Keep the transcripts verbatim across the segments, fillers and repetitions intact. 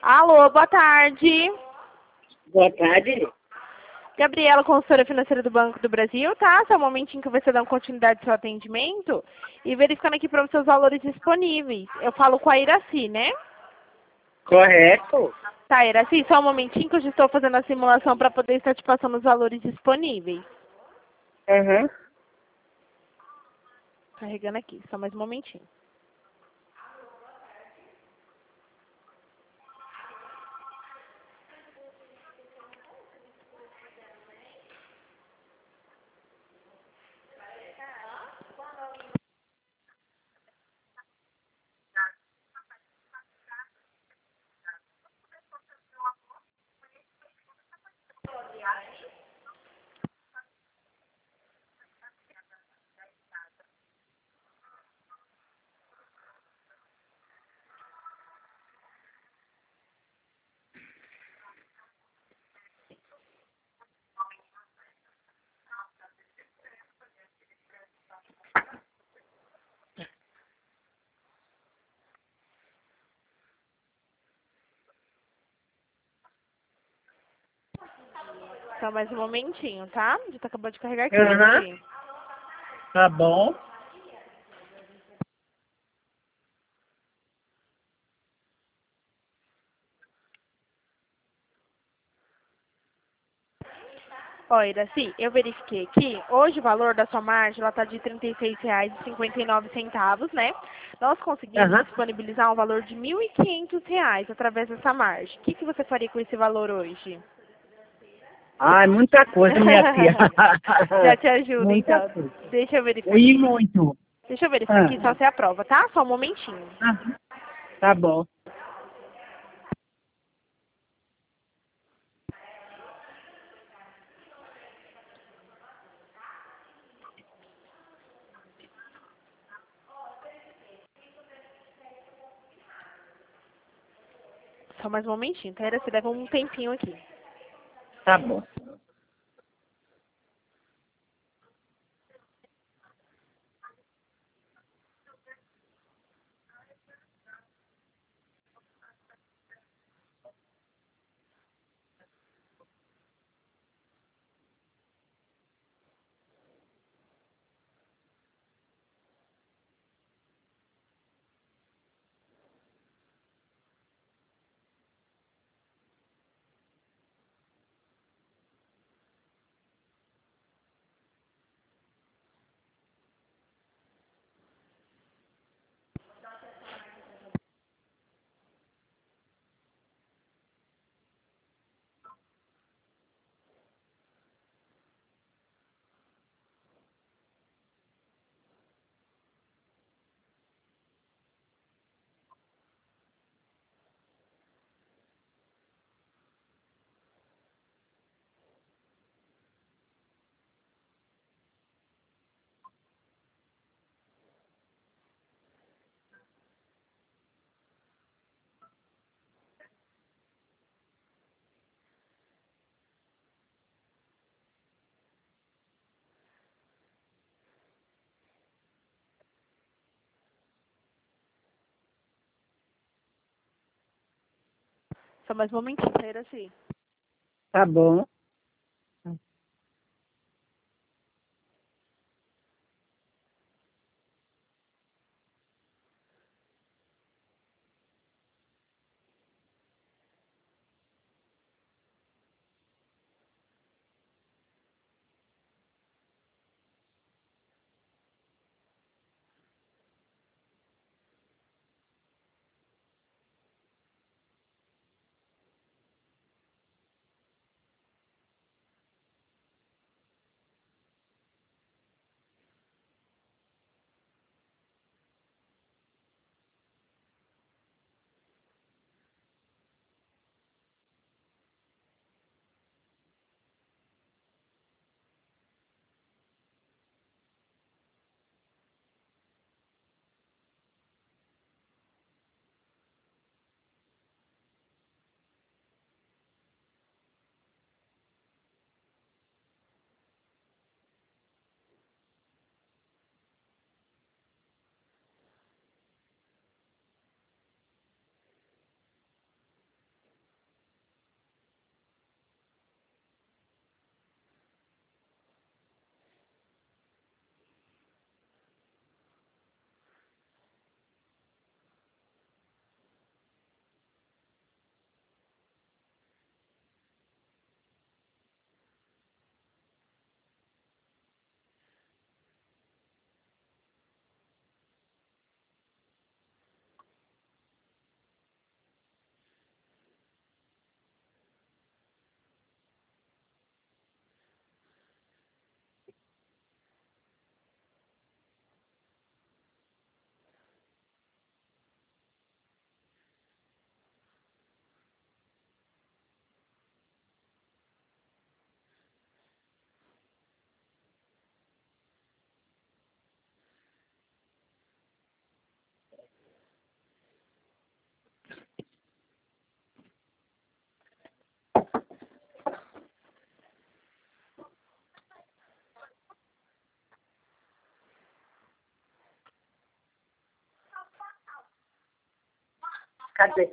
Alô, boa tarde. Boa tarde. Gabriela, consultora financeira do Banco do Brasil, tá? Só um momentinho que você dá continuidade ao seu atendimento e verificando aqui para os seus valores disponíveis. Eu falo com a Iraci, né? Correto. Tá, Iraci, só um momentinho que eu já estou fazendo a simulação para poder estar te passando os valores disponíveis. Uhum. Carregando aqui, só mais um momentinho. Só mais um momentinho, tá? Já tá acabando de carregar aqui. Uhum. Tá bom. Ó, Iraci, eu verifiquei aqui, hoje o valor da sua margem ela está de trinta e seis reais e cinquenta e nove centavos, né? Nós conseguimos Uhum. disponibilizar um valor de mil e quinhentos reais através dessa margem. O que, que você faria com esse valor hoje? Ai, muita coisa, minha filha. Já te ajuda, Muita então. coisa. Deixa eu verificar E aqui. muito. Deixa eu verificar Ah. aqui, só se aprova, tá? Só um momentinho. Uhum. Tá bom. Só mais um momentinho, tá? Iraci, leva um tempinho aqui. Tá bom. Só mais um momentinho, tá, Iraci? Tá bom. Cadê?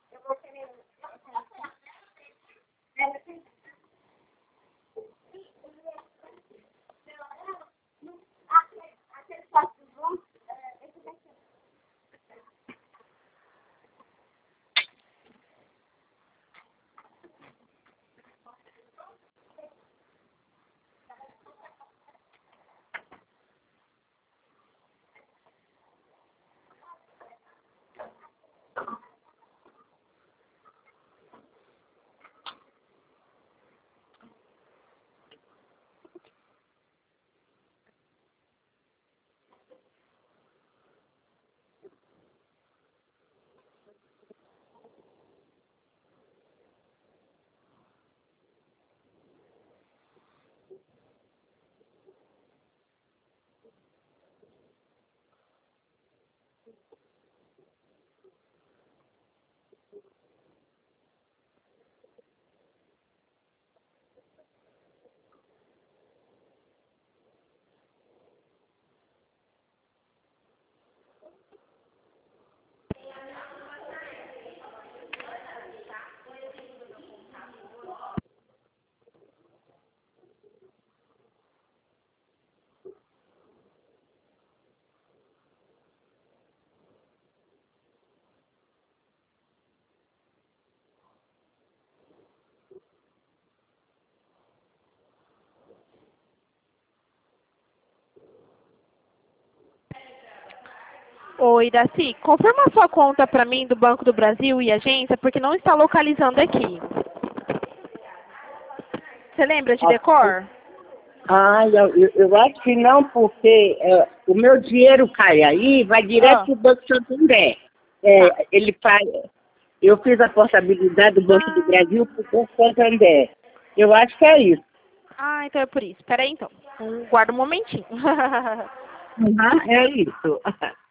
Oi, Iraci, confirma a sua conta para mim do Banco do Brasil e agência, porque não está localizando aqui. Você lembra de decor? Ah, eu, eu, eu acho que não, porque é, o meu dinheiro cai aí, vai direto Ah. para o Banco Santander. É, Tá. ele faz, eu fiz a portabilidade do Banco do Ah. Brasil para o Banco Santander. Eu acho que é isso. Ah, então é por isso. Espera aí, então. Então, guarda um momentinho. Uhum, é isso.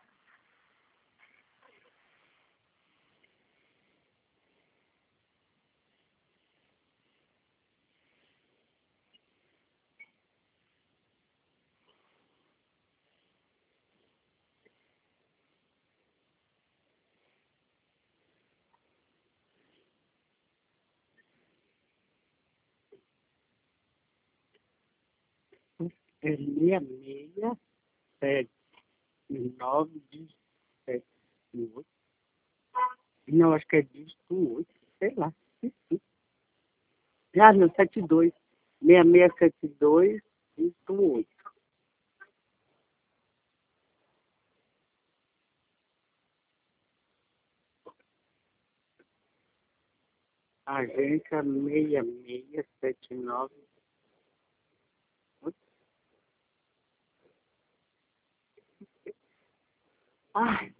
É meia meia, sete, nove, dezessete, oito. Não, acho que é dígito oito, sei lá. Ah, não, sete dois. seis seis sete dois, dígito oito. Agência seis seis sete nove. Ai,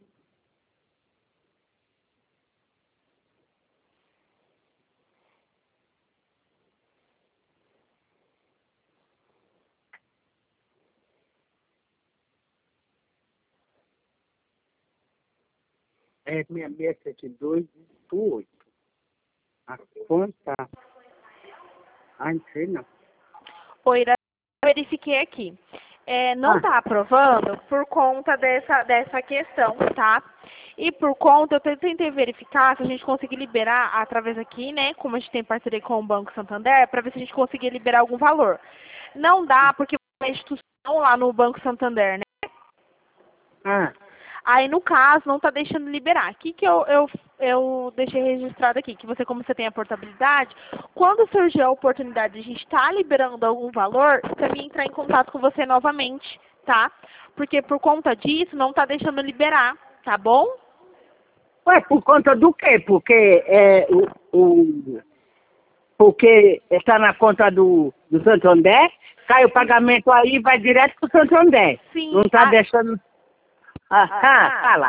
é seis seis sete dois, dígito oito. A conta. Ah, não sei não. Oi, Iraci, eu verifiquei aqui. É, não Ah, está aprovando por conta dessa, dessa questão, tá? E por conta, eu tentei verificar se a gente conseguir liberar através aqui, né? Como a gente tem parceria com o Banco Santander, para ver se a gente conseguir liberar algum valor. Não dá, porque é uma instituição lá no Banco Santander, né? ah, Aí, no caso, não está deixando liberar. O que, que eu, eu, eu deixei registrado aqui? Que você, como você tem a portabilidade, quando surgir a oportunidade de a gente estar liberando algum valor, para mim entrar em contato com você novamente, tá? Porque por conta disso, não está deixando liberar, tá bom? ué, por conta do quê? Porque é, o, o, porque está na conta do, do Santander, cai o pagamento aí e vai direto para o Santander. Sim. Não está a- deixando. Ah, a- ah, ah, fala.